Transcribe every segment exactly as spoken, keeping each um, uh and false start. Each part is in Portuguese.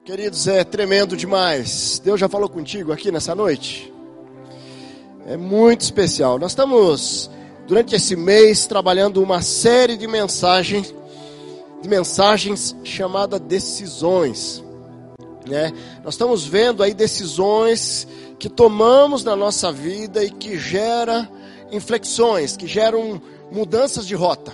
Queridos, é tremendo demais. Deus já falou contigo aqui nessa noite? É muito especial. Nós estamos, durante esse mês, trabalhando uma série de mensagens, de mensagens chamada decisões. Né? Nós estamos vendo aí decisões que tomamos na nossa vida e que geram inflexões, que geram mudanças de rota.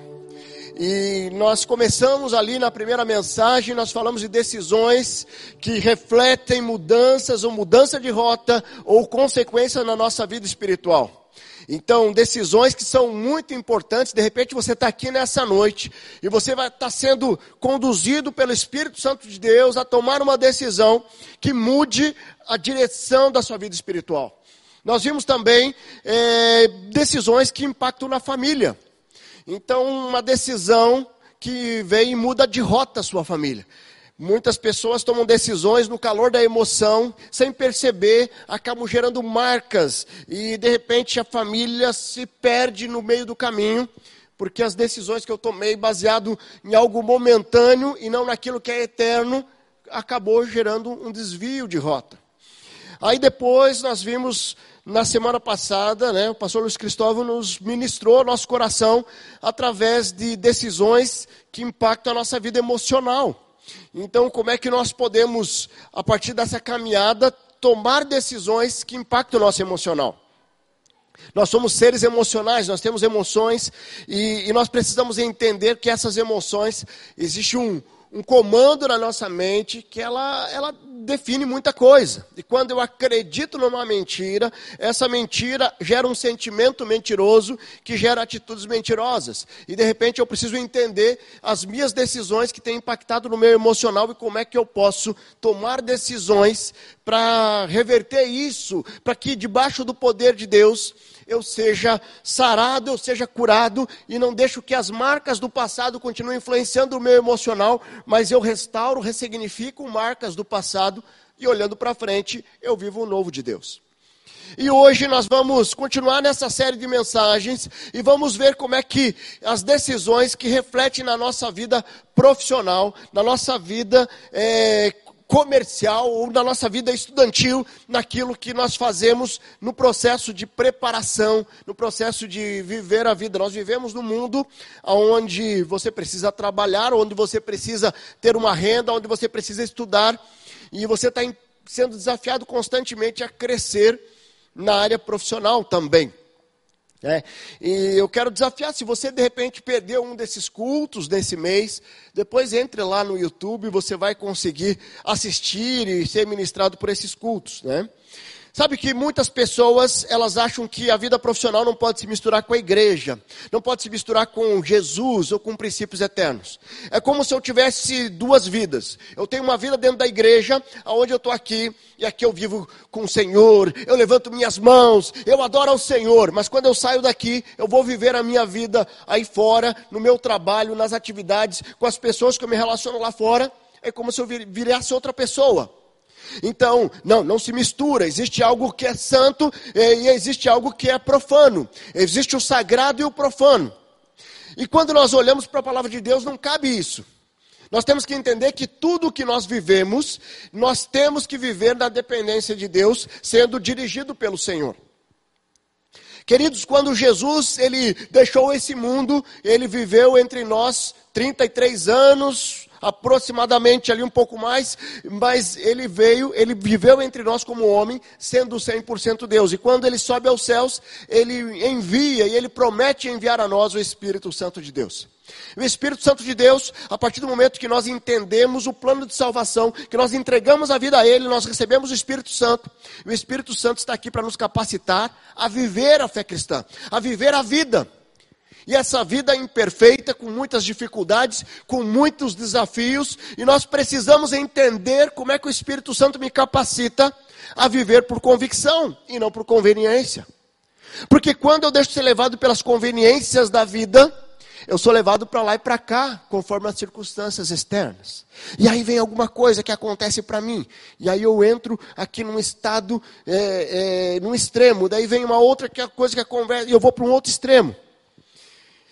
E nós começamos ali na primeira mensagem, nós falamos de decisões que refletem mudanças ou mudança de rota ou consequência na nossa vida espiritual. Então, decisões que são muito importantes. De repente você está aqui nessa noite e você vai estar sendo conduzido pelo Espírito Santo de Deus a tomar uma decisão que mude a direção da sua vida espiritual. Nós vimos também é, decisões que impactam na família. Então, uma decisão que vem e muda de rota a sua família. Muitas pessoas tomam decisões no calor da emoção, sem perceber, acabam gerando marcas. E, de repente, a família se perde no meio do caminho, porque as decisões que eu tomei, baseado em algo momentâneo e não naquilo que é eterno, acabou gerando um desvio de rota. Aí depois nós vimos... Na semana passada, né, o pastor Luiz Cristóvão nos ministrou nosso coração através de decisões que impactam a nossa vida emocional. Então, como é que nós podemos, a partir dessa caminhada, tomar decisões que impactam o nosso emocional? Nós somos seres emocionais, nós temos emoções e, e nós precisamos entender que essas emoções, existe um... um comando na nossa mente que ela, ela define muita coisa. E quando eu acredito numa mentira, essa mentira gera um sentimento mentiroso que gera atitudes mentirosas. E de repente eu preciso entender as minhas decisões que têm impactado no meu emocional e como é que eu posso tomar decisões para reverter isso, para que debaixo do poder de Deus eu seja sarado, eu seja curado e não deixo que as marcas do passado continuem influenciando o meu emocional, mas eu restauro, ressignifico marcas do passado e olhando para frente eu vivo o novo de Deus. E hoje nós vamos continuar nessa série de mensagens e vamos ver como é que as decisões que refletem na nossa vida profissional, na nossa vida é, comercial ou na nossa vida estudantil, naquilo que nós fazemos no processo de preparação, no processo de viver a vida. Nós vivemos num mundo onde você precisa trabalhar, onde você precisa ter uma renda, onde você precisa estudar, e você está sendo desafiado constantemente a crescer na área profissional também. É, e eu quero desafiar, se você de repente perdeu um desses cultos desse mês, depois entre lá no YouTube, você vai conseguir assistir e ser ministrado por esses cultos, né? Sabe que muitas pessoas, elas acham que a vida profissional não pode se misturar com a igreja, não pode se misturar com Jesus ou com princípios eternos. É como se eu tivesse duas vidas. Eu tenho uma vida dentro da igreja, onde eu estou aqui, e aqui eu vivo com o Senhor, eu levanto minhas mãos, eu adoro ao Senhor, mas quando eu saio daqui, eu vou viver a minha vida aí fora, no meu trabalho, nas atividades, com as pessoas que eu me relaciono lá fora, é como se eu virasse outra pessoa. Então, não, não se mistura, existe algo que é santo e existe algo que é profano, existe o sagrado e o profano. E quando nós olhamos para a palavra de Deus, não cabe isso. Nós temos que entender que tudo que nós vivemos, nós temos que viver na dependência de Deus, sendo dirigido pelo Senhor. Queridos, quando Jesus ele deixou esse mundo, ele viveu entre nós trinta e três anos, aproximadamente ali um pouco mais, mas ele veio, ele viveu entre nós como homem, sendo cem por cento Deus. E quando ele sobe aos céus, ele envia e ele promete enviar a nós o Espírito Santo de Deus. O Espírito Santo de Deus, a partir do momento que nós entendemos o plano de salvação, que nós entregamos a vida a Ele, nós recebemos o Espírito Santo. O Espírito Santo está aqui para nos capacitar a viver a fé cristã, a viver a vida. E essa vida imperfeita, com muitas dificuldades, com muitos desafios, e nós precisamos entender como é que o Espírito Santo me capacita a viver por convicção e não por conveniência. Porque quando eu deixo ser levado pelas conveniências da vida, eu sou levado para lá e para cá, conforme as circunstâncias externas. E aí vem alguma coisa que acontece para mim. E aí eu entro aqui num estado, é, é, num extremo. Daí vem uma outra coisa que acontece e eu vou para um outro extremo.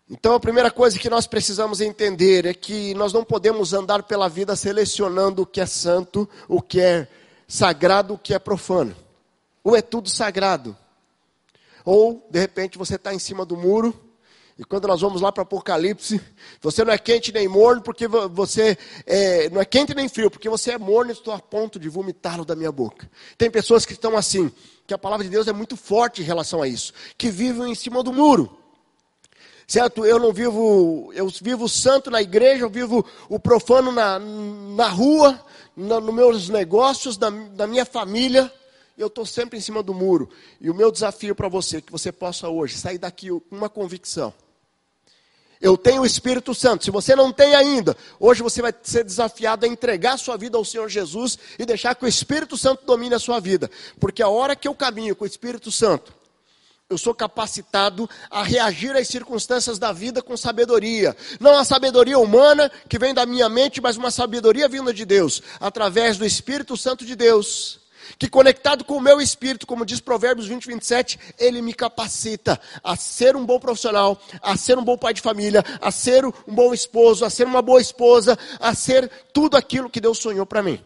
Então a primeira coisa que nós precisamos entender é que nós não podemos andar pela vida selecionando o que é santo, o que é sagrado, o que é profano. Ou é tudo sagrado. Ou, de repente, você está em cima do muro, e quando nós vamos lá para Apocalipse, você não é quente nem morno, porque você é, não é quente nem frio, porque você é morno e estou a ponto de vomitá-lo da minha boca. Tem pessoas que estão assim, que a palavra de Deus é muito forte em relação a isso, que vivem em cima do muro. Certo? Eu não vivo, eu vivo santo na igreja, eu vivo o profano na, na rua, na, nos meus negócios, na, na minha família. Eu estou sempre em cima do muro. E o meu desafio para você, é que você possa hoje sair daqui com uma convicção. Eu tenho o Espírito Santo. Se você não tem ainda, hoje você vai ser desafiado a entregar a sua vida ao Senhor Jesus e deixar que o Espírito Santo domine a sua vida. Porque a hora que eu caminho com o Espírito Santo, eu sou capacitado a reagir às circunstâncias da vida com sabedoria. Não a sabedoria humana que vem da minha mente, mas uma sabedoria vinda de Deus, através do Espírito Santo de Deus. Que conectado com o meu espírito, como diz Provérbios vinte, vinte e sete, ele me capacita a ser um bom profissional, a ser um bom pai de família, a ser um bom esposo, a ser uma boa esposa, a ser tudo aquilo que Deus sonhou para mim.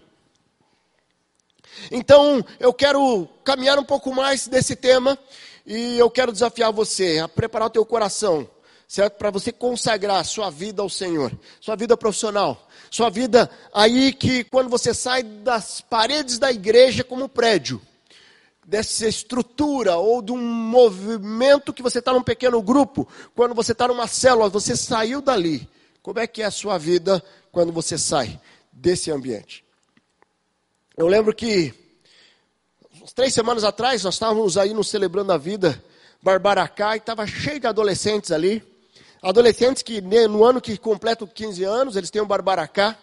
Então, eu quero caminhar um pouco mais desse tema e eu quero desafiar você a preparar o teu coração, certo? Para você consagrar sua vida ao Senhor, sua vida profissional, sua vida aí que quando você sai das paredes da igreja como prédio, dessa estrutura ou de um movimento que você está num pequeno grupo, quando você está numa célula, você saiu dali. Como é que é a sua vida quando você sai desse ambiente? Eu lembro que, uns três semanas atrás, nós estávamos aí no Celebrando a Vida, Barbaracá, e estava cheio de adolescentes ali. Adolescentes que no ano que completam quinze anos, eles têm um Barbaracá.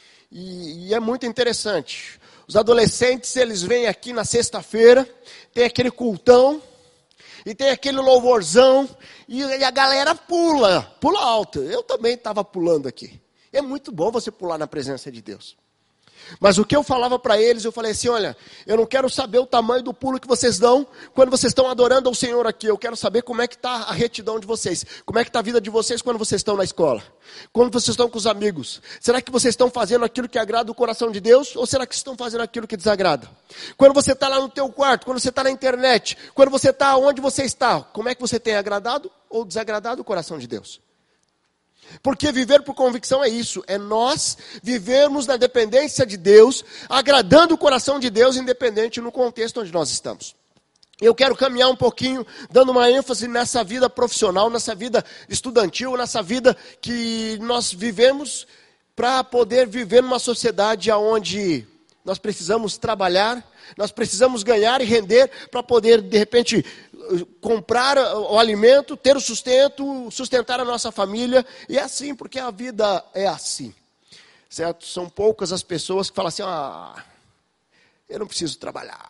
E, e é muito interessante. Os adolescentes, eles vêm aqui na sexta-feira, tem aquele cultão, e tem aquele louvorzão, e, e a galera pula, pula alto. Eu também estava pulando aqui. É muito bom você pular na presença de Deus. Mas o que eu falava para eles, eu falei assim, olha, eu não quero saber o tamanho do pulo que vocês dão quando vocês estão adorando ao Senhor aqui. Eu quero saber como é que está a retidão de vocês. Como é que está a vida de vocês quando vocês estão na escola. Quando vocês estão com os amigos. Será que vocês estão fazendo aquilo que agrada o coração de Deus? Ou será que estão fazendo aquilo que desagrada? Quando você está lá no teu quarto, quando você está na internet, quando você está onde você está, como é que você tem agradado ou desagradado o coração de Deus? Porque viver por convicção é isso, é nós vivermos na dependência de Deus, agradando o coração de Deus, independente no contexto onde nós estamos. Eu quero caminhar um pouquinho, dando uma ênfase nessa vida profissional, nessa vida estudantil, nessa vida que nós vivemos, para poder viver numa sociedade onde nós precisamos trabalhar, nós precisamos ganhar e render, para poder, de repente, comprar o alimento, ter o sustento, sustentar a nossa família. E é assim, porque a vida é assim. Certo? São poucas as pessoas que falam assim, ah, eu não preciso trabalhar.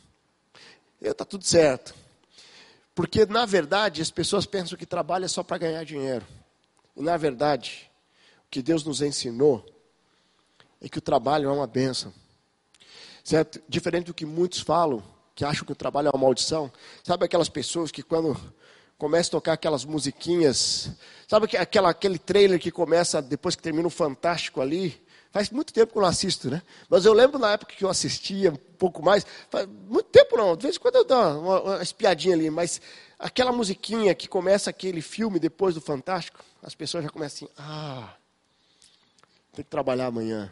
Está tudo certo. Porque, na verdade, as pessoas pensam que trabalho é só para ganhar dinheiro. E, na verdade, o que Deus nos ensinou é que o trabalho é uma bênção. Certo? Diferente do que muitos falam, que acham que o trabalho é uma maldição. Sabe aquelas pessoas que quando começam a tocar aquelas musiquinhas, sabe aquela, aquele trailer que começa depois que termina o Fantástico ali? Faz muito tempo que eu não assisto, né? Mas eu lembro na época que eu assistia um pouco mais, faz muito tempo não, de vez em quando eu dou uma, uma espiadinha ali, mas aquela musiquinha que começa aquele filme depois do Fantástico, as pessoas já começam assim, ah, tem que trabalhar amanhã.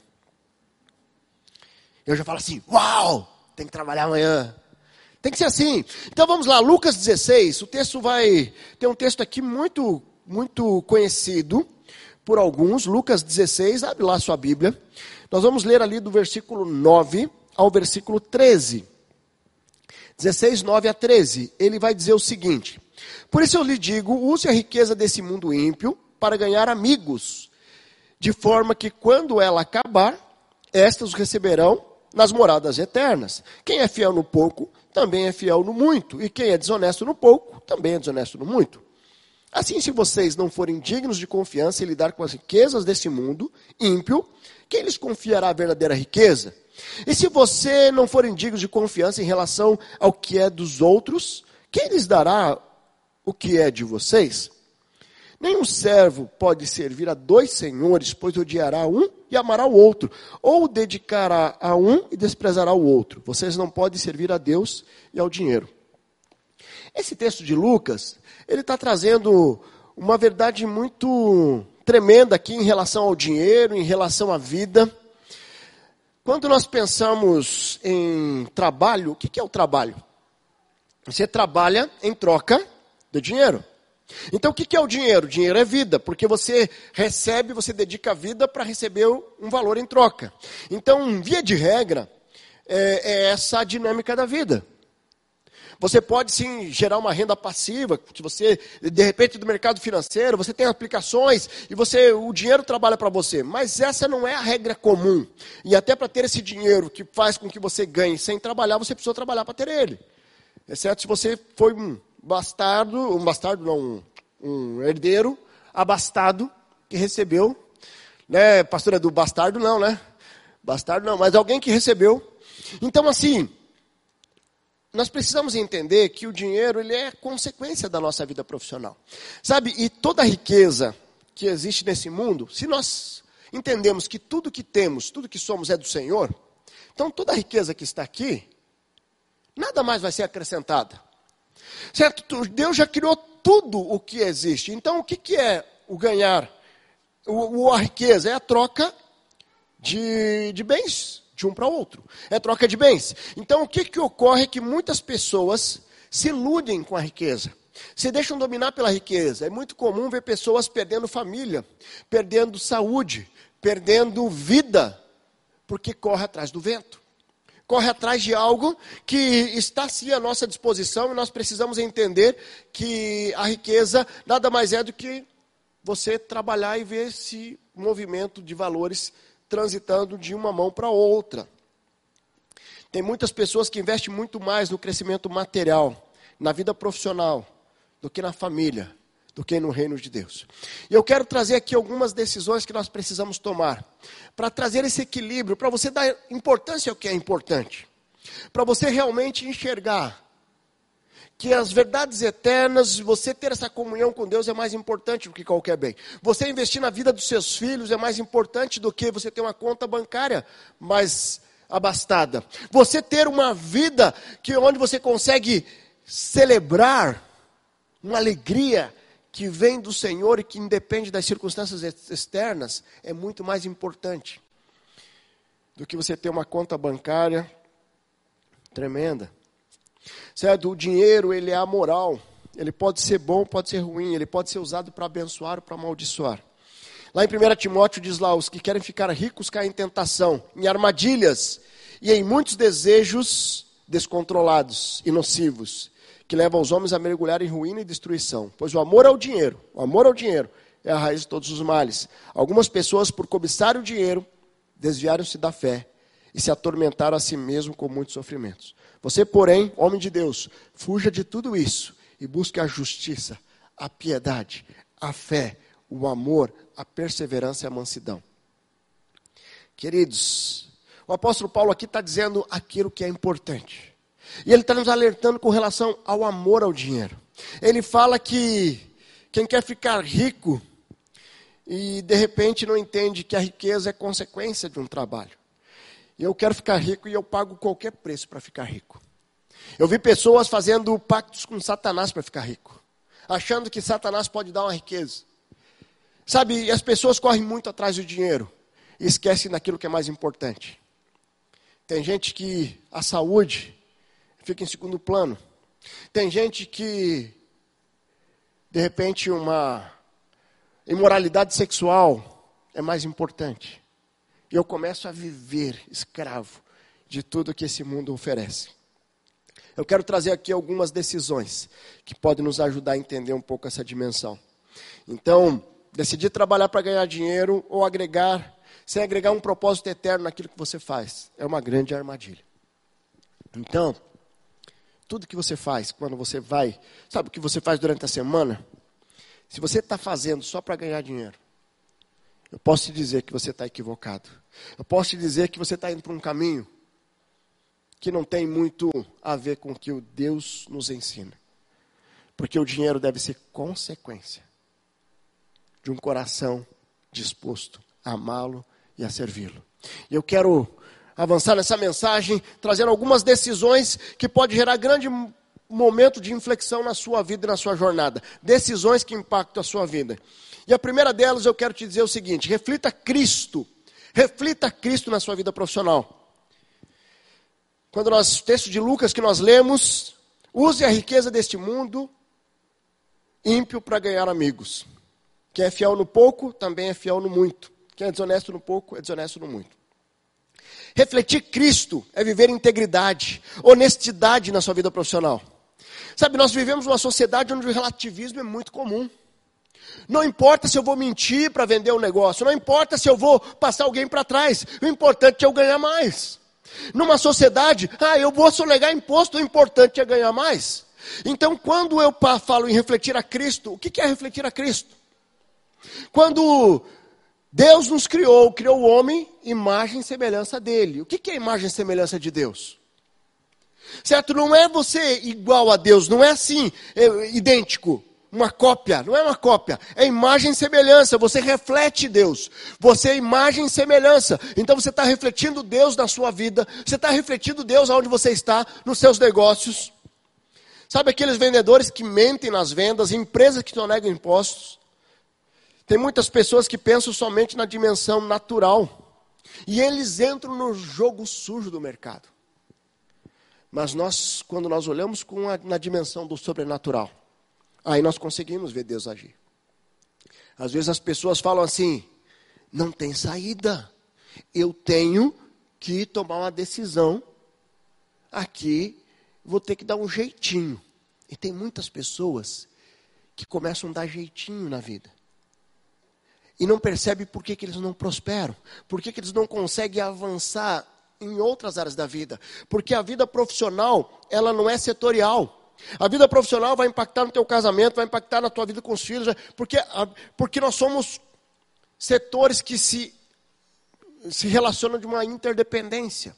Eu já falo assim, uau, tem que trabalhar amanhã. Tem que ser assim. Então vamos lá, Lucas dezesseis, o texto vai... Tem um texto aqui muito, muito conhecido por alguns. Lucas dezesseis, abre lá a sua Bíblia. Nós vamos ler ali do versículo nove ao versículo treze. dezesseis, nove a treze. Ele vai dizer o seguinte. Por isso eu lhe digo, use a riqueza desse mundo ímpio para ganhar amigos, de forma que quando ela acabar, estas os receberão nas moradas eternas. Quem é fiel no pouco, também é fiel no muito. E quem é desonesto no pouco, também é desonesto no muito. Assim, se vocês não forem dignos de confiança e lidar com as riquezas desse mundo ímpio, quem lhes confiará a verdadeira riqueza? E se você não forem dignos de confiança em relação ao que é dos outros, quem lhes dará o que é de vocês? Nenhum servo pode servir a dois senhores, pois odiará um e amará o outro, ou dedicará a um e desprezará o outro. Vocês não podem servir a Deus e ao dinheiro. Esse texto de Lucas, ele está trazendo uma verdade muito tremenda aqui em relação ao dinheiro, em relação à vida. Quando nós pensamos em trabalho, o que é o trabalho? Você trabalha em troca de dinheiro. Então, o que é o dinheiro? O dinheiro é vida, porque você recebe, você dedica a vida para receber um valor em troca. Então, via de regra, é, é essa a dinâmica da vida. Você pode, sim, gerar uma renda passiva, que você, de repente, do mercado financeiro, você tem aplicações e você, o dinheiro trabalha para você. Mas essa não é a regra comum. E até para ter esse dinheiro que faz com que você ganhe sem trabalhar, você precisa trabalhar para ter ele. Exceto se você foi um bastardo, um bastardo não, um, um herdeiro abastado que recebeu, né, pastor Edu, bastardo não, né? Bastardo não, mas alguém que recebeu. Então, assim, nós precisamos entender que o dinheiro, ele é consequência da nossa vida profissional. Sabe, e toda a riqueza que existe nesse mundo, se nós entendemos que tudo que temos, tudo que somos é do Senhor, então toda a riqueza que está aqui, nada mais vai ser acrescentada. Certo? Deus já criou tudo o que existe. Então, o que, que é o ganhar? O, o, a riqueza é a troca de, de bens, de um para o outro. É troca de bens. Então, o que, que ocorre é que muitas pessoas se iludem com a riqueza. Se deixam dominar pela riqueza. É muito comum ver pessoas perdendo família, perdendo saúde, perdendo vida, porque corre atrás do vento. Corre atrás de algo que está sim à nossa disposição e nós precisamos entender que a riqueza nada mais é do que você trabalhar e ver esse movimento de valores transitando de uma mão para outra. Tem muitas pessoas que investem muito mais no crescimento material, na vida profissional, do que na família, do que no reino de Deus. E eu quero trazer aqui algumas decisões que nós precisamos tomar, para trazer esse equilíbrio, para você dar importância ao que é importante, para você realmente enxergar que as verdades eternas, você ter essa comunhão com Deus é mais importante do que qualquer bem. Você investir na vida dos seus filhos é mais importante do que você ter uma conta bancária mais abastada. Você ter uma vida que, onde você consegue celebrar uma alegria que vem do Senhor e que independe das circunstâncias externas, é muito mais importante do que você ter uma conta bancária tremenda. Certo? O dinheiro, ele é amoral. Ele pode ser bom, pode ser ruim. Ele pode ser usado para abençoar ou para amaldiçoar. Lá em primeiro Timóteo diz lá, os que querem ficar ricos caem em tentação, em armadilhas e em muitos desejos descontrolados e nocivos, que leva os homens a mergulhar em ruína e destruição. Pois o amor ao dinheiro, o amor ao dinheiro é a raiz de todos os males. Algumas pessoas, por cobiçar o dinheiro, desviaram-se da fé e se atormentaram a si mesmo com muitos sofrimentos. Você, porém, homem de Deus, fuja de tudo isso e busque a justiça, a piedade, a fé, o amor, a perseverança e a mansidão. Queridos, o apóstolo Paulo aqui está dizendo aquilo que é importante. E ele está nos alertando com relação ao amor ao dinheiro. Ele fala que quem quer ficar rico e de repente não entende que a riqueza é consequência de um trabalho. Eu quero ficar rico e eu pago qualquer preço para ficar rico. Eu vi pessoas fazendo pactos com Satanás para ficar rico, achando que Satanás pode dar uma riqueza. Sabe, as pessoas correm muito atrás do dinheiro e esquecem daquilo que é mais importante. Tem gente que a saúde fica em segundo plano. Tem gente que, de repente, uma imoralidade sexual é mais importante. E eu começo a viver escravo de tudo que esse mundo oferece. Eu quero trazer aqui algumas decisões que podem nos ajudar a entender um pouco essa dimensão. Então, decidir trabalhar para ganhar dinheiro ou agregar, sem agregar um propósito eterno naquilo que você faz, é uma grande armadilha. Então, tudo que você faz, quando você vai, sabe o que você faz durante a semana? Se você está fazendo só para ganhar dinheiro, eu posso te dizer que você está equivocado. Eu posso te dizer que você está indo para um caminho que não tem muito a ver com o que o Deus nos ensina. Porque o dinheiro deve ser consequência. de um coração disposto a amá-lo e a servi-lo. E eu quero avançar nessa mensagem, trazendo algumas decisões que podem gerar grande momento de inflexão na sua vida e na sua jornada. Decisões que impactam a sua vida. E a primeira delas eu quero te dizer o seguinte: reflita Cristo. Reflita Cristo na sua vida profissional. Quando nós, o texto de Lucas que nós lemos, use a riqueza deste mundo ímpio para ganhar amigos. Quem é fiel no pouco, também é fiel no muito. Quem é desonesto no pouco, é desonesto no muito. Refletir Cristo é viver integridade, honestidade na sua vida profissional. Sabe, nós vivemos numa sociedade onde o relativismo é muito comum. Não importa se eu vou mentir para vender um negócio, não importa se eu vou passar alguém para trás, o importante é eu ganhar mais. Numa sociedade, ah, eu vou sonegar imposto, o importante é ganhar mais. Então, quando eu falo em refletir a Cristo, o que é refletir a Cristo? Quando Deus nos criou, criou o homem, imagem e semelhança dele. O que é imagem e semelhança de Deus? Certo? Não é você igual a Deus, não é assim, é idêntico, uma cópia, não é uma cópia, é imagem e semelhança, você reflete Deus, você é imagem e semelhança, então você está refletindo Deus na sua vida, você está refletindo Deus aonde você está, nos seus negócios. Sabe aqueles vendedores que mentem nas vendas, empresas que sonegam impostos? Tem muitas pessoas que pensam somente na dimensão natural, e eles entram no jogo sujo do mercado. Mas nós, quando nós olhamos com a, na dimensão do sobrenatural, aí nós conseguimos ver Deus agir. Às vezes as pessoas falam assim, não tem saída, eu tenho que tomar uma decisão, aqui vou ter que dar um jeitinho. E tem muitas pessoas que começam a dar jeitinho na vida. E não percebem por que, que eles não prosperam, por que, que eles não conseguem avançar em outras áreas da vida. Porque a vida profissional, ela não é setorial. A vida profissional vai impactar no teu casamento, vai impactar na tua vida com os filhos, porque, porque nós somos setores que se, se relacionam de uma interdependência.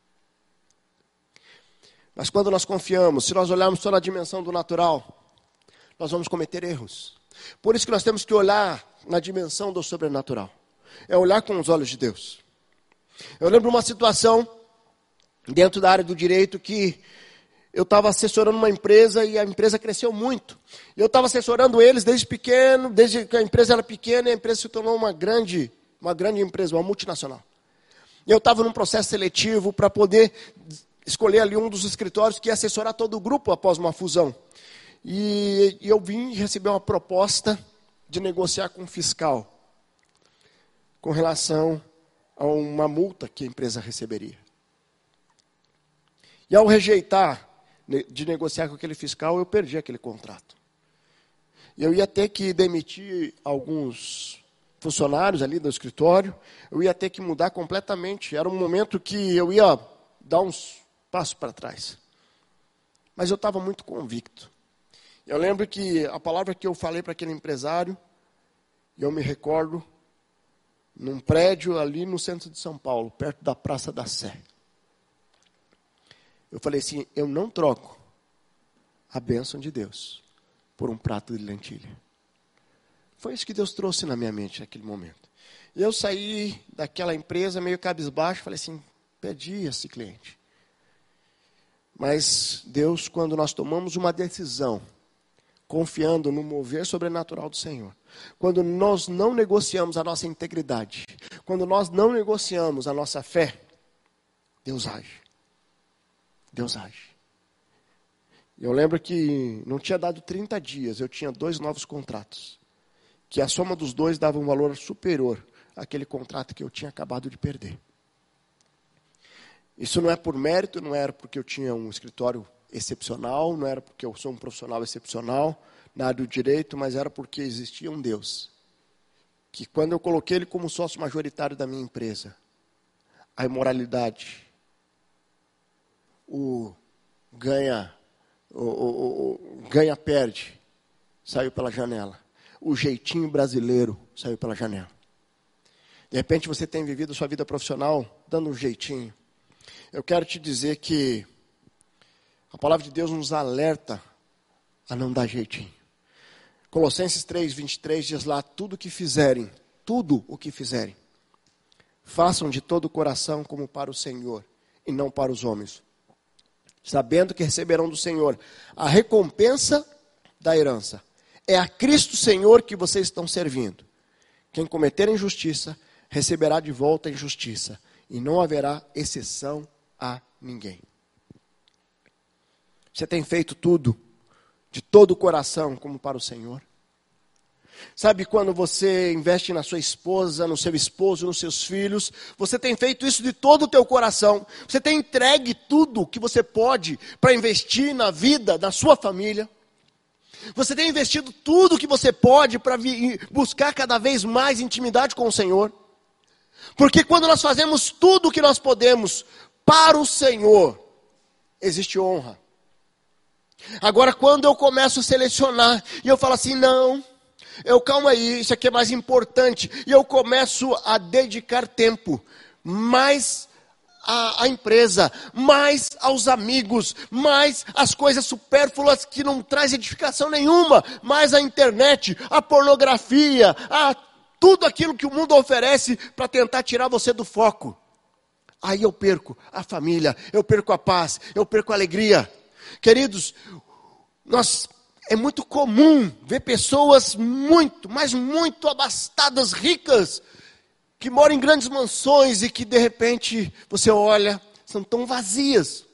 Mas quando nós confiamos, se nós olharmos só na dimensão do natural, nós vamos cometer erros. Por isso que nós temos que olhar na dimensão do sobrenatural. É olhar com os olhos de Deus. Eu lembro uma situação dentro da área do direito que eu estava assessorando uma empresa e a empresa cresceu muito. Eu estava assessorando eles desde pequeno, desde que a empresa era pequena e a empresa se tornou uma grande, uma grande empresa, uma multinacional. E eu estava num processo seletivo para poder escolher ali um dos escritórios que ia assessorar todo o grupo após uma fusão. E, e eu vim receber uma proposta de negociar com o fiscal com relação a uma multa que a empresa receberia. E ao rejeitar de negociar com aquele fiscal, eu perdi aquele contrato. E eu ia ter que demitir alguns funcionários ali do escritório, eu ia ter que mudar completamente. Era um momento que eu ia dar uns passos para trás. Mas eu estava muito convicto. Eu lembro que a palavra que eu falei para aquele empresário, e eu me recordo, num prédio ali no centro de São Paulo, perto da Praça da Sé. Eu falei assim, eu não troco a bênção de Deus por um prato de lentilha. Foi isso que Deus trouxe na minha mente naquele momento. E eu saí daquela empresa meio cabisbaixo, falei assim, perdi esse cliente. Mas Deus, quando nós tomamos uma decisão, confiando no mover sobrenatural do Senhor, quando nós não negociamos a nossa integridade, quando nós não negociamos a nossa fé, Deus age. Deus age. Eu lembro que não tinha dado trinta dias, eu tinha dois novos contratos, que a soma dos dois dava um valor superior àquele contrato que eu tinha acabado de perder. Isso não é por mérito, não era porque eu tinha um escritório excepcional, não era porque eu sou um profissional excepcional na área do direito, mas era porque existia um Deus, que quando eu coloquei ele como sócio majoritário da minha empresa, a imoralidade, o ganha, o, o, o ganha-perde, saiu pela janela. O jeitinho brasileiro saiu pela janela. De repente você tem vivido sua vida profissional dando um jeitinho. Eu quero te dizer que a palavra de Deus nos alerta a não dar jeitinho. Colossenses três, vinte e três diz lá, tudo o que fizerem, tudo o que fizerem, façam de todo o coração como para o Senhor e não para os homens, sabendo que receberão do Senhor a recompensa da herança. É a Cristo Senhor que vocês estão servindo. Quem cometer injustiça, receberá de volta a injustiça, e não haverá exceção a ninguém. Você tem feito tudo de todo o coração como para o Senhor? Sabe quando você investe na sua esposa, no seu esposo, nos seus filhos, você tem feito isso de todo o teu coração. Você tem entregue tudo que você pode para investir na vida da sua família. Você tem investido tudo que você pode para buscar cada vez mais intimidade com o Senhor. Porque quando nós fazemos tudo o que nós podemos para o Senhor, existe honra. Agora, quando eu começo a selecionar, e eu falo assim, não, eu calma aí, isso aqui é mais importante, e eu começo a dedicar tempo, mais à, à empresa, mais aos amigos, mais às coisas supérfluas que não traz edificação nenhuma, mais à internet, à pornografia, a tudo aquilo que o mundo oferece para tentar tirar você do foco. Aí eu perco a família, eu perco a paz, eu perco a alegria. Queridos, nós, é muito comum ver pessoas muito, mas muito abastadas, ricas, que moram em grandes mansões e que de repente você olha, são tão vazias.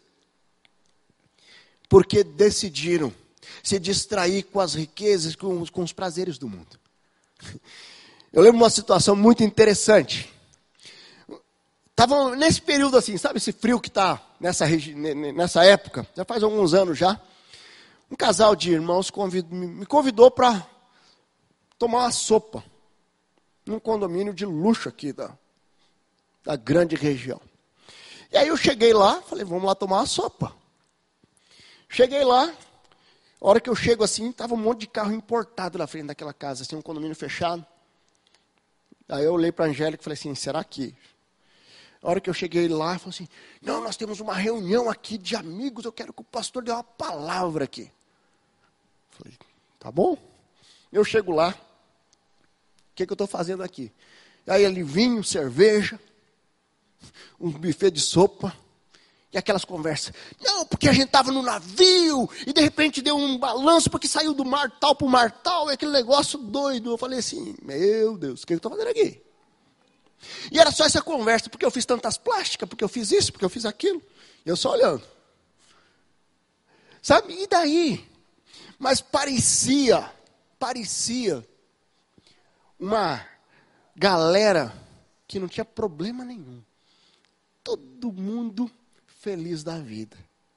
Porque decidiram se distrair com as riquezas, com, com os prazeres do mundo. Eu lembro uma situação muito interessante. Estava nesse período assim, sabe esse frio que está nessa, nessa época? Já faz alguns anos já. Um casal de irmãos convidou, me convidou para tomar uma sopa. Num condomínio de luxo aqui da, da grande região. E aí eu cheguei lá, falei, vamos lá tomar uma sopa. Cheguei lá, a hora que eu chego assim, estava um monte de carro importado na frente daquela casa, assim, um condomínio fechado. Aí eu olhei para a Angélica e falei assim, será que... A hora que eu cheguei lá, eu falei assim, não, nós temos uma reunião aqui de amigos, eu quero que o pastor dê uma palavra aqui. Falei, tá bom. Eu chego lá, o que, que eu estou fazendo aqui? Aí ali vinho, cerveja, um buffet de sopa, e aquelas conversas. Não, porque a gente estava no navio, e de repente deu um balanço, porque saiu do mar tal para o mar tal, e aquele negócio doido. Eu falei assim, meu Deus, o que eu estou fazendo aqui? E era só essa conversa, porque eu fiz tantas plásticas, porque eu fiz isso, porque eu fiz aquilo. E eu só olhando. Sabe, e daí? Mas parecia, parecia uma galera que não tinha problema nenhum. Todo mundo feliz da vida.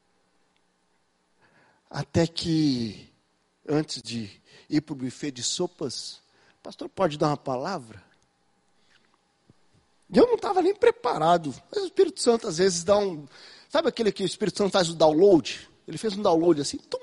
Até que, antes de ir para o buffet de sopas, o pastor pode dar uma palavra? E eu não estava nem preparado. Mas o Espírito Santo às vezes dá um... Sabe aquele que o Espírito Santo faz o download? Ele fez um download assim. Tum.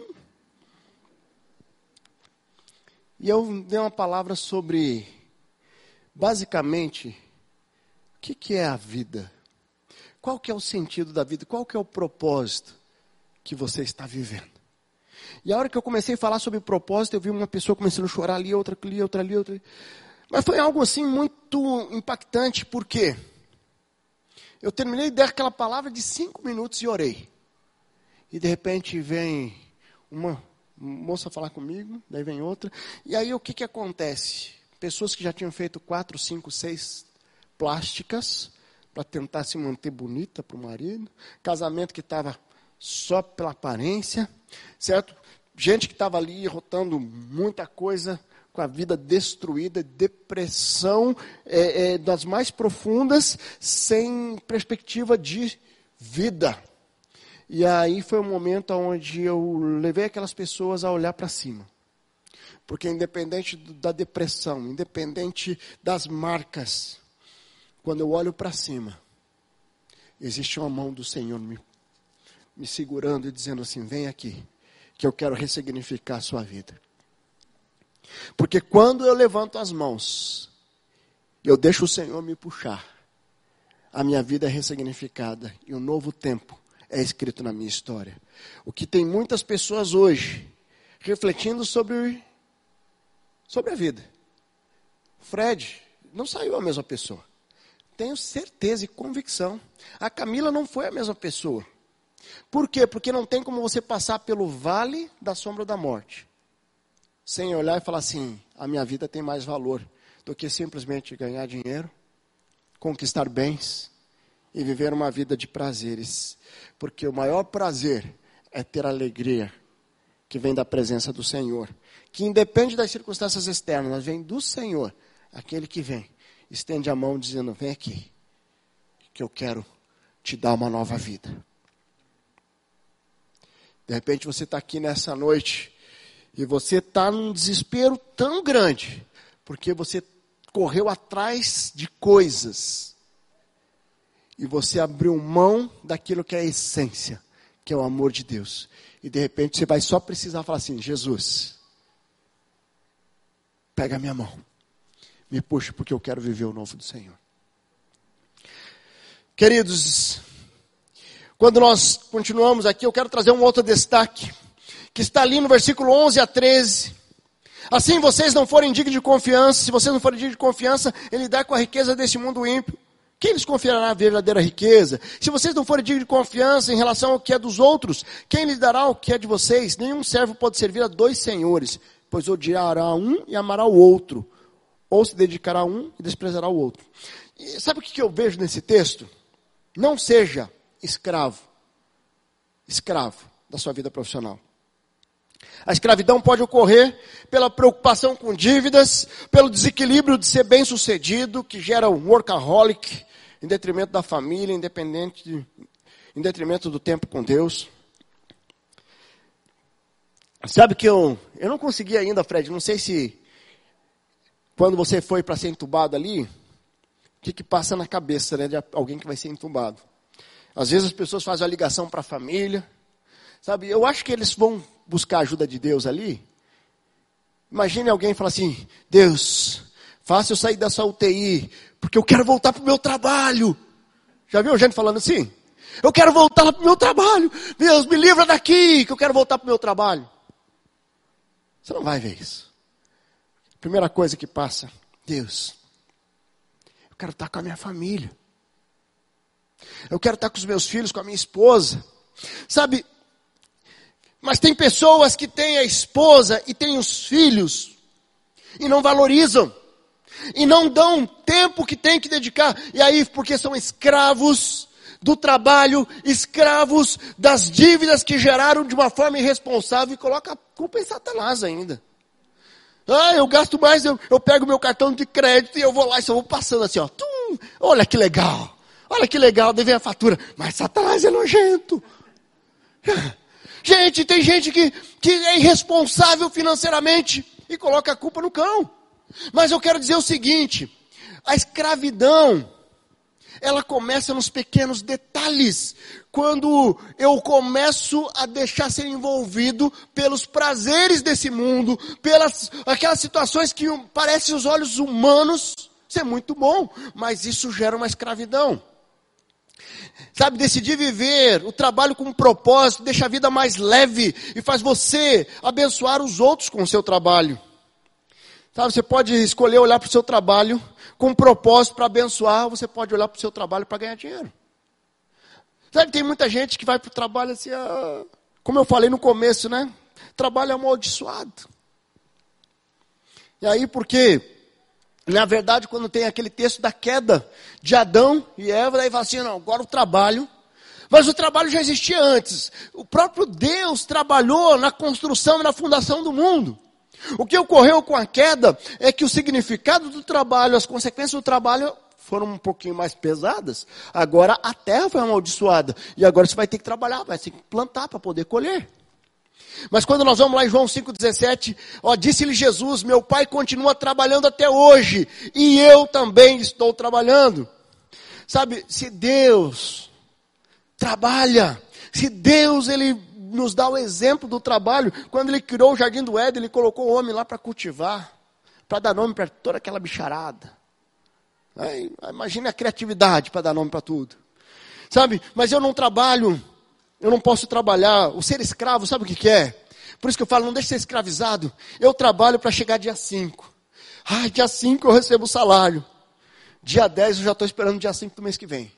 E eu dei uma palavra sobre, basicamente, o que, que é a vida? Qual que é o sentido da vida? Qual que é o propósito que você está vivendo? E a hora que eu comecei a falar sobre propósito, eu vi uma pessoa começando a chorar ali, outra ali, outra ali, outra ali. Mas foi algo assim muito impactante, porque eu terminei de dar aquela palavra de cinco minutos e orei. E de repente vem uma moça falar comigo, daí vem outra. E aí o que, que acontece? Pessoas que já tinham feito quatro, cinco, seis plásticas para tentar se manter bonita para o marido. Casamento que estava só pela aparência, certo? Gente que estava ali rotando muita coisa, com a vida destruída, depressão é, é, das mais profundas, sem perspectiva de vida. E aí foi um momento onde eu levei aquelas pessoas a olhar para cima. Porque independente da depressão, independente das marcas, quando eu olho para cima, existe uma mão do Senhor me, me segurando e dizendo assim, vem aqui, que eu quero ressignificar a sua vida. Porque quando eu levanto as mãos, eu deixo o Senhor me puxar, a minha vida é ressignificada e um novo tempo é escrito na minha história. O que tem muitas pessoas hoje refletindo sobre sobre a vida. Fred não saiu a mesma pessoa. Tenho certeza e convicção. A Camila não foi a mesma pessoa. Por quê? Porque não tem como você passar pelo vale da sombra da morte sem olhar e falar assim, a minha vida tem mais valor do que simplesmente ganhar dinheiro, conquistar bens e viver uma vida de prazeres. Porque o maior prazer é ter alegria que vem da presença do Senhor, que independe das circunstâncias externas, mas vem do Senhor, aquele que vem, estende a mão dizendo, vem aqui, que eu quero te dar uma nova vida. De repente você está aqui nessa noite, e você está num desespero tão grande, porque você correu atrás de coisas, e você abriu mão daquilo que é a essência, que é o amor de Deus. E de repente você vai só precisar falar assim, Jesus, pega a minha mão, me puxa porque eu quero viver o novo do Senhor. Queridos, quando nós continuamos aqui, eu quero trazer um outro destaque, que está ali no versículo onze a treze. Assim vocês não forem dignos de confiança, se vocês não forem dignos de confiança, ele dá com a riqueza desse mundo ímpio. Quem lhes confiará a verdadeira riqueza? Se vocês não forem dignos de confiança em relação ao que é dos outros, quem lhes dará o que é de vocês? Nenhum servo pode servir a dois senhores, pois odiará um e amará o outro, ou se dedicará a um e desprezará o outro. E sabe o que eu vejo nesse texto? Não seja escravo, escravo da sua vida profissional. A escravidão pode ocorrer pela preocupação com dívidas, pelo desequilíbrio de ser bem-sucedido, que gera um workaholic, em detrimento da família, independente de, em detrimento do tempo com Deus. Sabe que eu, eu não consegui ainda, Fred, não sei se quando você foi para ser entubado ali, o que, que passa na cabeça, né, de alguém que vai ser entubado. Às vezes as pessoas fazem a ligação para a família, sabe, eu acho que eles vão buscar a ajuda de Deus ali. Imagine alguém falar assim, Deus, faça eu sair dessa U T I, porque eu quero voltar para o meu trabalho. Já viu gente falando assim? Eu quero voltar para o meu trabalho. Deus, me livra daqui, que eu quero voltar para o meu trabalho. Você não vai ver isso. Primeira coisa que passa, Deus, eu quero estar com a minha família. Eu quero estar com os meus filhos, com a minha esposa. Sabe, mas tem pessoas que têm a esposa e têm os filhos e não valorizam. E não dão o tempo que tem que dedicar. E aí, porque são escravos do trabalho, escravos das dívidas que geraram de uma forma irresponsável e coloca a culpa em Satanás ainda. Ah, eu gasto mais, eu, eu pego meu cartão de crédito e eu vou lá e só vou passando assim, ó. Tum, olha que legal, olha que legal, daí vem a fatura. Mas Satanás é nojento. Gente, tem gente que, que é irresponsável financeiramente e coloca a culpa no cão. Mas eu quero dizer o seguinte, a escravidão, ela começa nos pequenos detalhes. Quando eu começo a deixar ser envolvido pelos prazeres desse mundo, pelas aquelas situações que parecem aos olhos humanos ser muito bom, mas isso gera uma escravidão. Sabe, decidir viver o trabalho com um propósito, deixa a vida mais leve e faz você abençoar os outros com o seu trabalho. Sabe, você pode escolher olhar para o seu trabalho com um propósito para abençoar, ou você pode olhar para o seu trabalho para ganhar dinheiro. Sabe, tem muita gente que vai para o trabalho assim, ah, como eu falei no começo, né? Trabalho é amaldiçoado. E aí, porque, na verdade, quando tem aquele texto da queda de Adão e Eva, daí fala assim, não, agora o trabalho, mas o trabalho já existia antes. O próprio Deus trabalhou na construção e na fundação do mundo. O que ocorreu com a queda é que o significado do trabalho, as consequências do trabalho foram um pouquinho mais pesadas. Agora a terra foi amaldiçoada. E agora você vai ter que trabalhar, vai ter que plantar para poder colher. Mas quando nós vamos lá em João cinco, dezessete, ó, disse-lhe Jesus, meu Pai continua trabalhando até hoje, e eu também estou trabalhando. Sabe, se Deus trabalha, se Deus, Ele nos dá o exemplo do trabalho, quando Ele criou o Jardim do Éden, Ele colocou o homem lá para cultivar, para dar nome para toda aquela bicharada. Aí, imagine a criatividade para dar nome para tudo. Sabe, mas eu não trabalho, eu não posso trabalhar. O ser escravo, sabe o que que é? Por isso que eu falo, não deixe de ser escravizado. Eu trabalho para chegar dia cinco. Ah, dia cinco eu recebo o salário. Dia dez eu já estou esperando dia cinco do mês que vem.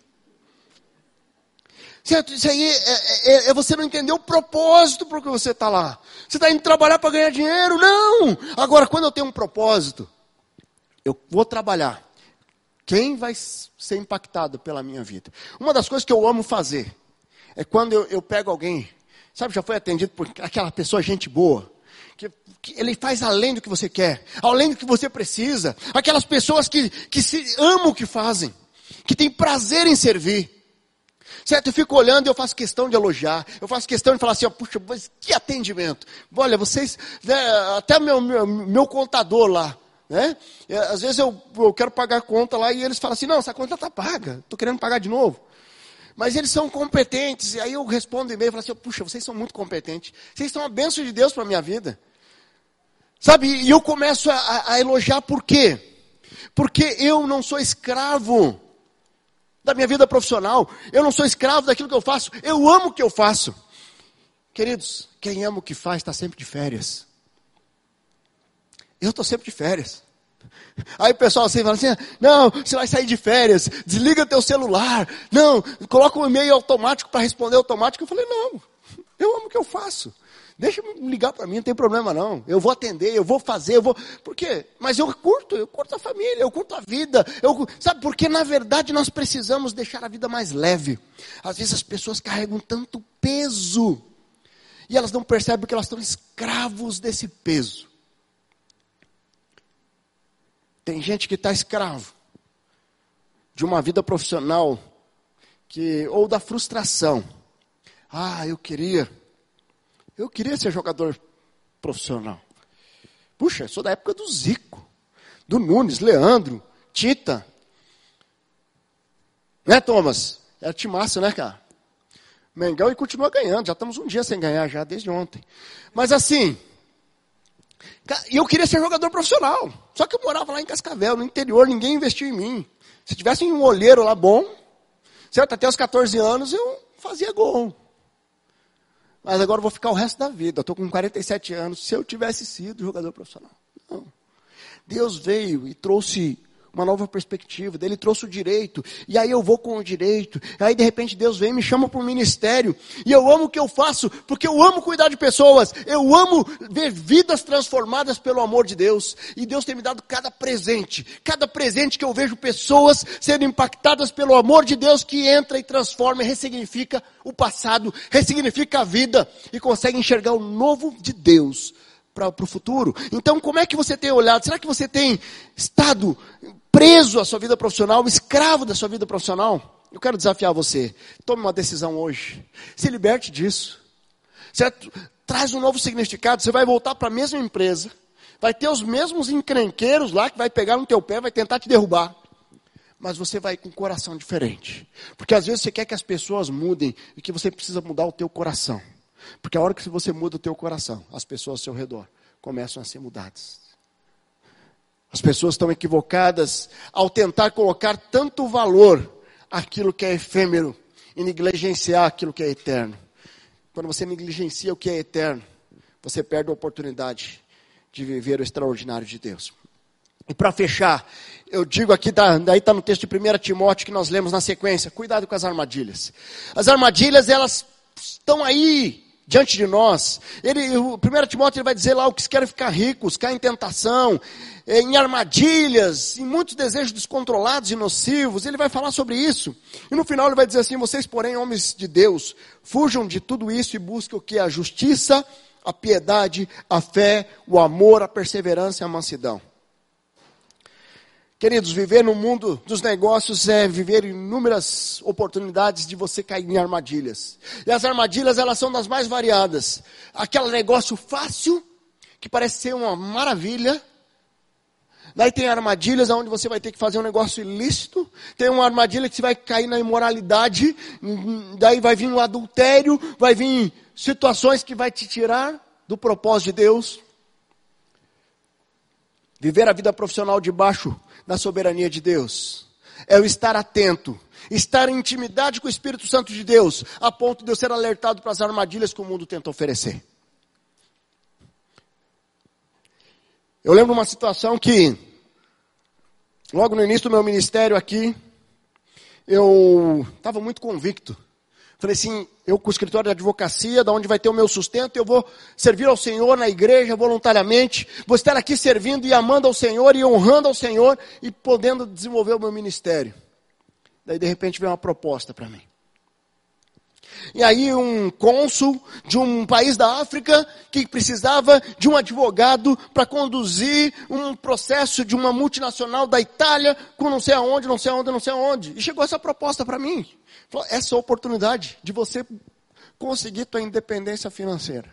Certo? Isso aí é, é, é você não entender o propósito para que você está lá. Você está indo trabalhar para ganhar dinheiro? Não! Agora, quando eu tenho um propósito, eu vou trabalhar. Quem vai ser impactado pela minha vida? Uma das coisas que eu amo fazer é quando eu, eu pego alguém, sabe, já foi atendido por aquela pessoa, gente boa, que, que ele faz além do que você quer, além do que você precisa. Aquelas pessoas que, que se amam o que fazem, que têm prazer em servir. Certo? Eu fico olhando e eu faço questão de elogiar. Eu faço questão de falar assim, ó, puxa, mas que atendimento. Olha, vocês, né, até meu, meu, meu contador lá, né? Às vezes eu, eu quero pagar a conta lá e eles falam assim, não, essa conta está paga, estou querendo pagar de novo. Mas eles são competentes. E aí eu respondo e-mail e falo assim, puxa, vocês são muito competentes. Vocês são uma bênção de Deus para a minha vida. Sabe? E eu começo a, a elogiar por quê? Porque eu não sou escravo da minha vida profissional. Eu não sou escravo daquilo que eu faço. Eu amo o que eu faço. Queridos, quem ama o que faz está sempre de férias. Eu estou sempre de férias. Aí o pessoal assim fala assim, não, você vai sair de férias, desliga teu celular, não, coloca um e-mail automático para responder automático. Eu falei, não, eu amo o que eu faço. Deixa ligar para mim, não tem problema não. Eu vou atender, eu vou fazer, eu vou... Por quê? Mas eu curto, eu curto a família, eu curto a vida. Eu... Sabe, porque na verdade nós precisamos deixar a vida mais leve. Às vezes as pessoas carregam tanto peso e elas não percebem que elas estão escravos desse peso. Tem gente que está escravo de uma vida profissional que, ou da frustração. Ah, eu queria... Eu queria ser jogador profissional. Puxa, eu sou da época do Zico, do Nunes, Leandro, Tita. Né, Thomas? Era timaço, né, cara? Mengão e continua ganhando. Já estamos um dia sem ganhar, já desde ontem. Mas assim, eu queria ser jogador profissional. Só que eu morava lá em Cascavel, no interior, ninguém investiu em mim. Se tivesse um olheiro lá bom, certo? Até os catorze anos eu fazia gol. Mas agora eu vou ficar o resto da vida. Eu estou com quarenta e sete anos. Se eu tivesse sido jogador profissional. Não. Deus veio e trouxe uma nova perspectiva. Ele trouxe o direito. E aí eu vou com o direito. E aí de repente Deus vem e me chama para o ministério. E eu amo o que eu faço. Porque eu amo cuidar de pessoas. Eu amo ver vidas transformadas pelo amor de Deus. E Deus tem me dado cada presente. Cada presente que eu vejo pessoas sendo impactadas pelo amor de Deus, que entra e transforma e ressignifica o passado, ressignifica a vida e consegue enxergar o novo de Deus para o futuro. Então, como é que você tem olhado? Será que você tem estado preso à sua vida profissional, escravo da sua vida profissional? Eu quero desafiar você. Tome uma decisão hoje. Se liberte disso. Certo? Traz um novo significado. Você vai voltar para a mesma empresa. Vai ter os mesmos encrenqueiros lá que vai pegar no teu pé, vai tentar te derrubar. Mas você vai com um coração diferente. Porque às vezes você quer que as pessoas mudem e que você precisa mudar o teu coração. Porque a hora que você muda o teu coração, as pessoas ao seu redor começam a ser mudadas. As pessoas estão equivocadas ao tentar colocar tanto valor àquilo que é efêmero e negligenciar aquilo que é eterno. Quando você negligencia o que é eterno, você perde a oportunidade de viver o extraordinário de Deus. E para fechar, eu digo aqui, daí está no texto de primeiro Timóteo que nós lemos na sequência, cuidado com as armadilhas. As armadilhas, elas estão aí diante de nós. Ele, o primeiro Timóteo ele vai dizer lá, o que querem ficar ricos, caem em tentação, em armadilhas, em muitos desejos descontrolados e nocivos. Ele vai falar sobre isso. E no final ele vai dizer assim, vocês porém, homens de Deus, fujam de tudo isso e busquem o que é a justiça, a piedade, a fé, o amor, a perseverança e a mansidão. Queridos, viver no mundo dos negócios é viver inúmeras oportunidades de você cair em armadilhas. E as armadilhas, elas são das mais variadas. Aquele negócio fácil, que parece ser uma maravilha. Daí tem armadilhas onde você vai ter que fazer um negócio ilícito. Tem uma armadilha que você vai cair na imoralidade. Daí vai vir o adultério, vai vir situações que vai te tirar do propósito de Deus. Viver a vida profissional debaixo da soberania de Deus é o estar atento, estar em intimidade com o Espírito Santo de Deus, a ponto de eu ser alertado para as armadilhas que o mundo tenta oferecer. Eu lembro de uma situação que, logo no início do meu ministério aqui, eu estava muito convicto. Falei assim, eu com o escritório de advocacia, da onde vai ter o meu sustento, eu vou servir ao Senhor na igreja voluntariamente, vou estar aqui servindo e amando ao Senhor e honrando ao Senhor e podendo desenvolver o meu ministério. Daí de repente veio uma proposta para mim. E aí um cônsul de um país da África que precisava de um advogado para conduzir um processo de uma multinacional da Itália com não sei aonde, não sei aonde, não sei aonde. E chegou essa proposta para mim. Falou, essa é a oportunidade de você conseguir tua independência financeira.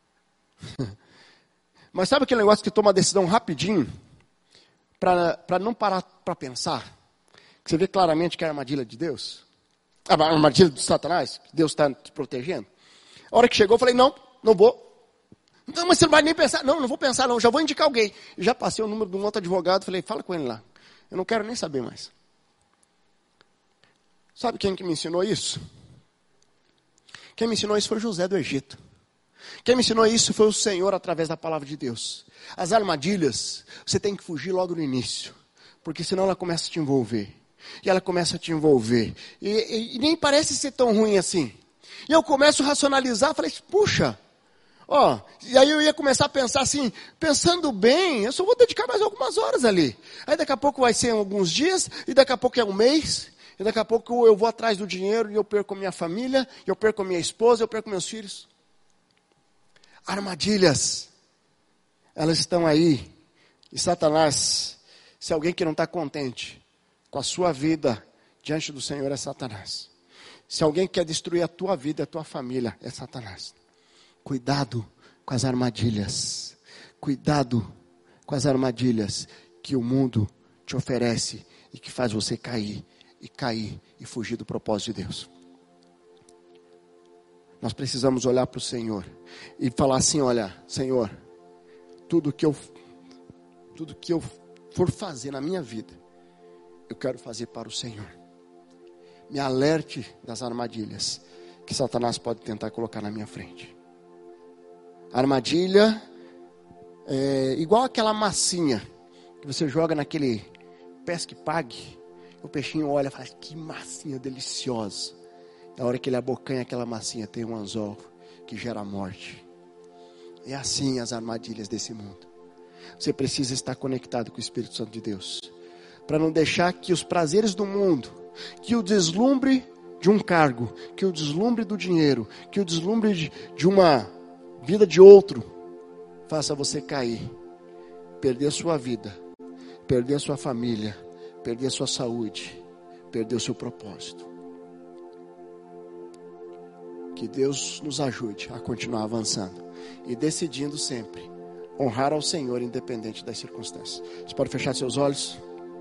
Mas sabe aquele negócio que toma a decisão rapidinho para não parar para pensar? Que você vê claramente que é a armadilha de Deus? A armadilha do Satanás, que Deus está te protegendo. A hora que chegou, eu falei, não, não vou. Não, mas você não vai nem pensar. Não, não vou pensar não, já vou indicar alguém. E já passei o número de um outro advogado, falei, fala com ele lá. Eu não quero nem saber mais. Sabe quem que me ensinou isso? Quem me ensinou isso foi José do Egito. Quem me ensinou isso foi o Senhor através da palavra de Deus. As armadilhas, você tem que fugir logo no início. Porque senão ela começa a te envolver. E ela começa a te envolver. E, e, e nem parece ser tão ruim assim. E eu começo a racionalizar, falei, puxa, ó, e aí eu ia começar a pensar assim, pensando bem, eu só vou dedicar mais algumas horas ali. Aí daqui a pouco vai ser alguns dias, e daqui a pouco é um mês, e daqui a pouco eu vou atrás do dinheiro, e eu perco a minha família, eu perco a minha esposa, eu perco meus filhos. Armadilhas, elas estão aí. E Satanás, se alguém que não está contente com a sua vida diante do Senhor, é Satanás. Se alguém quer destruir a tua vida, a tua família, é Satanás. Cuidado com as armadilhas. Cuidado com as armadilhas que o mundo te oferece e que faz você cair, e cair, e fugir do propósito de Deus. Nós precisamos olhar para o Senhor e falar assim, olha, Senhor, tudo que eu, tudo que eu for fazer na minha vida, eu quero fazer para o Senhor. Me alerte das armadilhas que Satanás pode tentar colocar na minha frente. A armadilha é igual aquela massinha que você joga naquele pesque pague. O peixinho olha e fala, que massinha deliciosa. Na hora que ele abocanha aquela massinha, tem um anzol que gera morte. É assim as armadilhas desse mundo. Você precisa estar conectado com o Espírito Santo de Deus. Para não deixar que os prazeres do mundo, que o deslumbre de um cargo, que o deslumbre do dinheiro, que o deslumbre de, de uma vida de outro, faça você cair, perder a sua vida, perder a sua família, perder a sua saúde, perder o seu propósito. Que Deus nos ajude a continuar avançando e decidindo sempre honrar ao Senhor independente das circunstâncias. Você pode fechar seus olhos?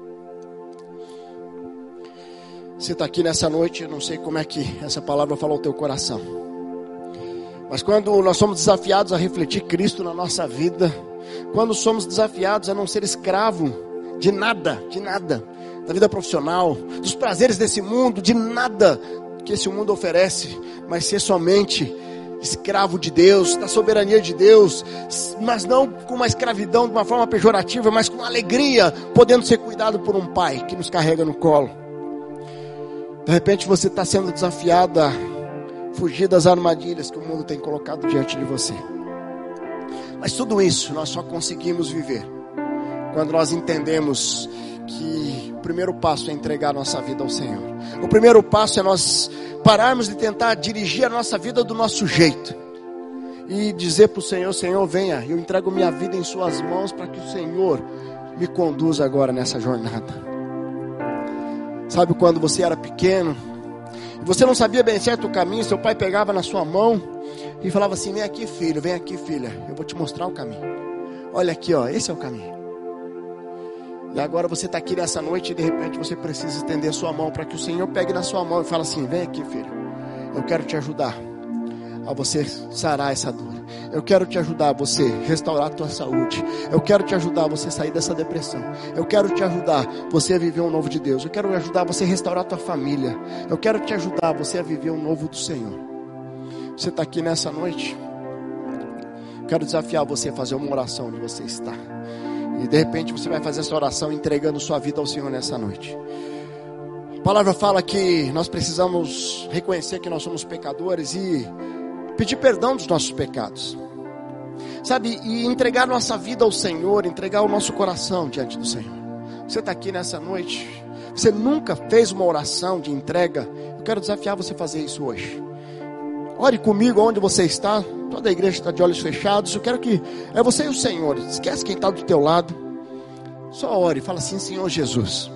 Você está aqui nessa noite, eu não sei como é que essa palavra falou ao teu coração. Mas quando nós somos desafiados a refletir Cristo na nossa vida, quando somos desafiados a não ser escravo de nada, de nada, da vida profissional, dos prazeres desse mundo, de nada que esse mundo oferece, mas ser somente escravo de Deus, da soberania de Deus, mas não com uma escravidão de uma forma pejorativa, mas com alegria, podendo ser cuidado por um pai que nos carrega no colo. De repente você está sendo desafiado a fugir das armadilhas que o mundo tem colocado diante de você. Mas tudo isso nós só conseguimos viver quando nós entendemos que o primeiro passo é entregar a nossa vida ao Senhor. O primeiro passo é nós pararmos de tentar dirigir a nossa vida do nosso jeito e dizer para o Senhor, Senhor, venha, eu entrego minha vida em suas mãos para que o Senhor me conduza agora nessa jornada. Sabe quando você era pequeno e você não sabia bem certo o caminho, seu pai pegava na sua mão e falava assim, vem aqui filho, vem aqui filha, eu vou te mostrar o caminho. Olha aqui, ó, esse é o caminho. E agora você está aqui nessa noite e de repente você precisa estender a sua mão para que o Senhor pegue na sua mão e fale assim, vem aqui filho, eu quero te ajudar a você sarar essa dor. Eu quero te ajudar a você restaurar a tua saúde. Eu quero te ajudar a você sair dessa depressão. Eu quero te ajudar a você a viver um novo de Deus. Eu quero ajudar você a restaurar a tua família. Eu quero te ajudar a você a viver um novo do Senhor. Você está aqui nessa noite? Quero desafiar você a fazer uma oração onde você está. E de repente você vai fazer essa oração entregando sua vida ao Senhor nessa noite. A palavra fala que nós precisamos reconhecer que nós somos pecadores e pedir perdão dos nossos pecados. Sabe, e entregar nossa vida ao Senhor, entregar o nosso coração diante do Senhor. Você está aqui nessa noite, você nunca fez uma oração de entrega. Eu quero desafiar você a fazer isso hoje. Ore comigo onde você está. Toda a igreja está de olhos fechados. Eu quero que é você e o Senhor. Esquece quem está do teu lado. Só ore, fala assim: Senhor Jesus,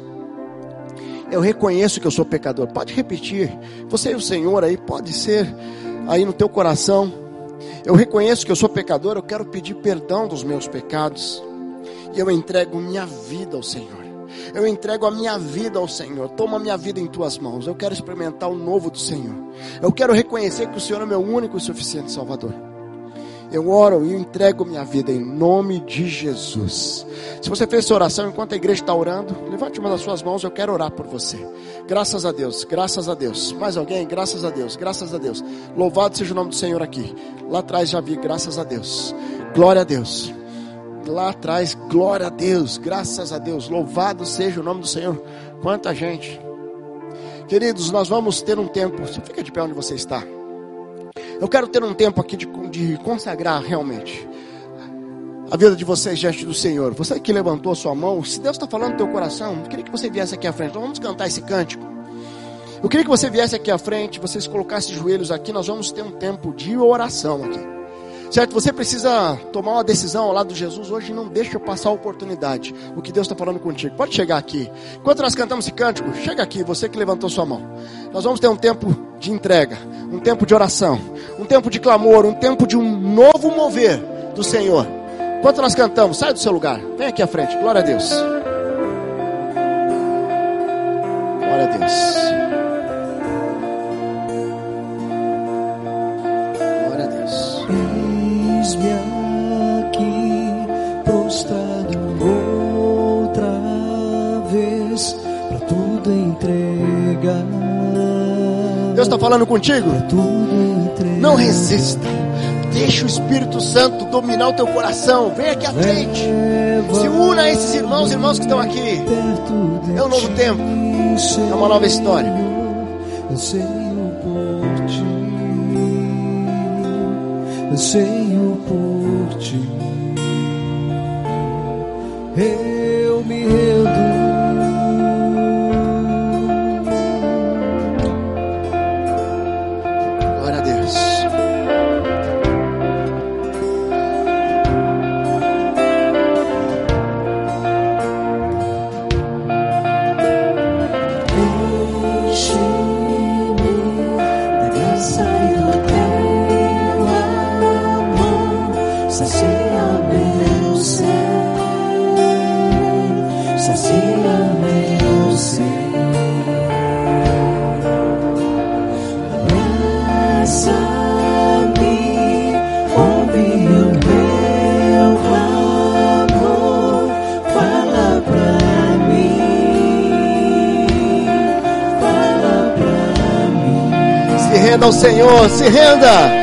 eu reconheço que eu sou pecador. Pode repetir, você e o Senhor aí, pode ser aí no teu coração. Eu reconheço que eu sou pecador, eu quero pedir perdão dos meus pecados. E eu entrego minha vida ao Senhor. Eu entrego a minha vida ao Senhor. Toma a minha vida em tuas mãos. Eu quero experimentar o novo do Senhor. Eu quero reconhecer que o Senhor é meu único e suficiente Salvador. Eu oro e eu entrego minha vida em nome de Jesus. Se você fez essa oração enquanto a igreja está orando, levante uma das suas mãos, eu quero orar por você. Graças a Deus, graças a Deus. Mais alguém? Graças a Deus, graças a Deus. Louvado seja o nome do Senhor aqui. Lá atrás já vi, graças a Deus. Glória a Deus. Lá atrás, glória a Deus, graças a Deus. Louvado seja o nome do Senhor. Quanta gente. Queridos, nós vamos ter um tempo. Você fica de pé onde você está. Eu quero ter um tempo aqui de, de consagrar realmente a vida de vocês diante do Senhor. Você que levantou a sua mão, se Deus está falando no teu coração, eu queria que você viesse aqui à frente. Nós vamos cantar esse cântico. Eu queria que você viesse aqui à frente, vocês colocassem os joelhos aqui. Nós vamos ter um tempo de oração aqui, certo? Você precisa tomar uma decisão ao lado de Jesus hoje. Não deixa passar a oportunidade. O que Deus está falando contigo. Pode chegar aqui. Enquanto nós cantamos esse cântico, chega aqui, você que levantou sua mão. Nós vamos ter um tempo de entrega, um tempo de oração, um tempo de clamor, um tempo de um novo mover do Senhor. Enquanto nós cantamos, sai do seu lugar, vem aqui à frente. Glória a Deus. Glória a Deus. Glória a Deus. Eis-me aqui, prostrado outra vez, pra tudo entregar. Deus está falando contigo? Pra tudo entregar. Não resista. Deixa o Espírito Santo dominar o teu coração. Vem aqui à frente. Se una a esses irmãos, irmãos que estão aqui. É um novo tempo. É uma nova história. Eu sei o por ti. Eu sei o por ti. Eu me rendo. Glória a Deus. Renda ao Senhor, se renda.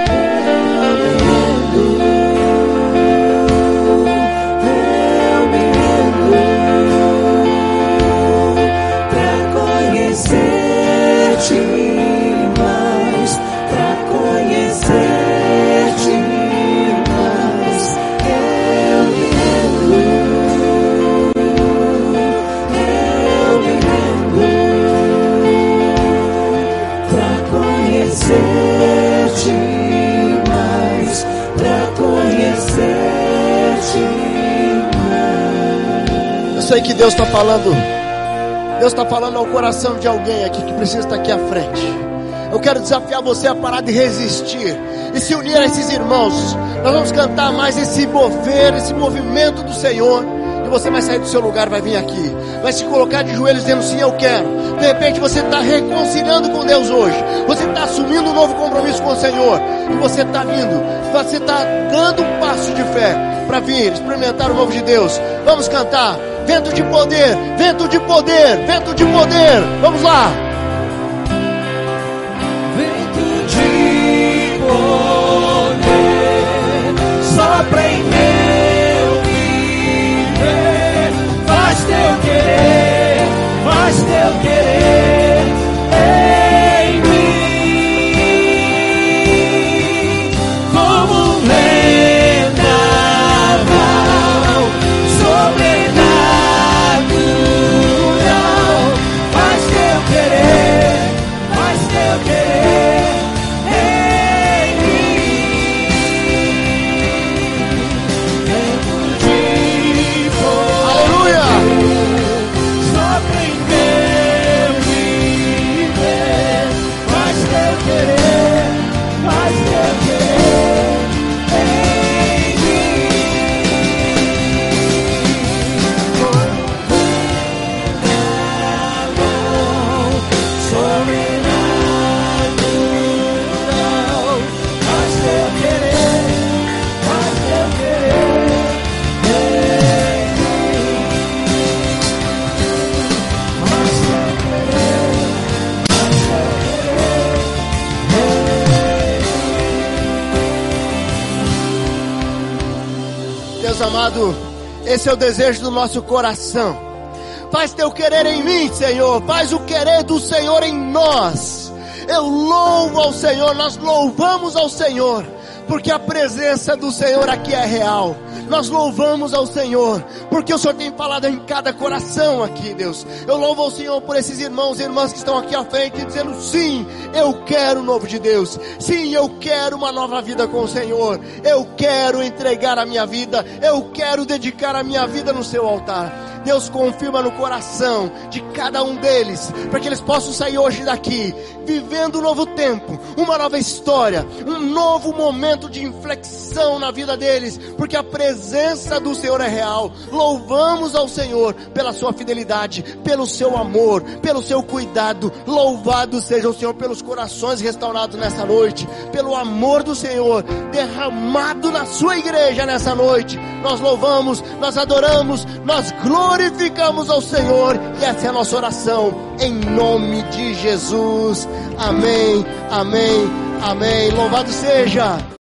Eu sei que Deus está falando. Deus está falando ao coração de alguém aqui que precisa estar aqui à frente. Eu quero desafiar você a parar de resistir e se unir a esses irmãos. Nós vamos cantar mais esse mover, esse movimento do Senhor. E você vai sair do seu lugar, vai vir aqui, vai se colocar de joelhos dizendo sim, eu quero. De repente você está reconciliando com Deus hoje. Você está assumindo um novo compromisso com o Senhor. E você está vindo, você está dando um passo de fé para vir experimentar o novo de Deus. Vamos cantar. Vento de poder, vento de poder, vento de poder. Vamos lá. Vento de poder, sopra em meu viver. Deus amado, esse é o desejo do nosso coração. Faz teu querer em mim, Senhor. Faz o querer do Senhor em nós. Eu louvo ao Senhor, nós louvamos ao Senhor, porque a presença do Senhor aqui é real. Nós louvamos ao Senhor, porque o Senhor tem falado em cada coração aqui, Deus. Eu louvo ao Senhor por esses irmãos e irmãs que estão aqui à frente, dizendo: sim, eu quero o novo de Deus. Sim, eu quero uma nova vida com o Senhor. Eu quero entregar a minha vida. Eu quero dedicar a minha vida no seu altar. Deus, confirma no coração de cada um deles, para que eles possam sair hoje daqui, vivendo um novo tempo, uma nova história, um novo momento de inflexão na vida deles, porque a presença do Senhor é real. Louvamos ao Senhor pela sua fidelidade, pelo seu amor, pelo seu cuidado. Louvado seja o Senhor pelos corações restaurados nessa noite, pelo amor do Senhor derramado na sua igreja nessa noite. Nós louvamos, nós adoramos, nós glorificamos ao Senhor, e essa é a nossa oração, em nome de Jesus. Amém, amém, amém. Louvado seja